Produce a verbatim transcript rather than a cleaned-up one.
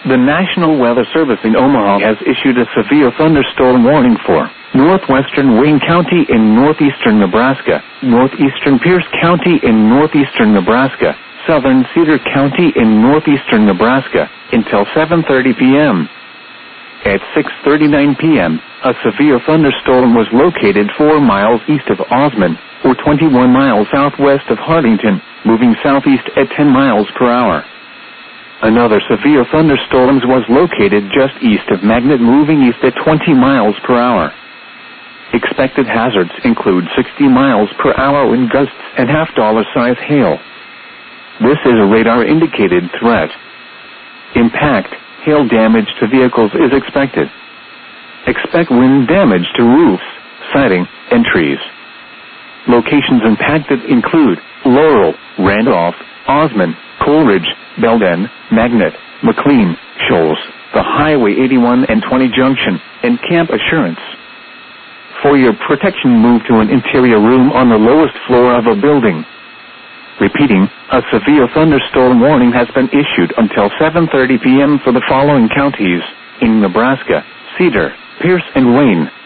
The National Weather Service in Omaha has issued a severe thunderstorm warning for northwestern Wayne County in northeastern Nebraska, northeastern Pierce County in northeastern Nebraska, southern Cedar County in northeastern Nebraska, until seven thirty p.m. At six thirty-nine p.m., a severe thunderstorm was located four miles east of Osmond, or twenty-one miles southwest of Hartington, moving southeast at ten miles per hour. Another severe thunderstorm was located just east of Magnet, moving east at twenty miles per hour. Expected hazards include sixty miles per hour wind gusts and half-dollar size hail. This is a radar-indicated threat. Impact, hail damage to vehicles is expected. Expect wind damage to roofs, siding, and trees. Locations impacted include Laurel, Randolph, Osmond, Coleridge, Belden, Magnet, McLean, Shoals, the Highway eighty-one and twenty junction, and Camp Assurance. For your protection, move to an interior room on the lowest floor of a building. Repeating, a severe thunderstorm warning has been issued until seven thirty p.m. for the following counties in Nebraska: Cedar, Pierce, and Wayne.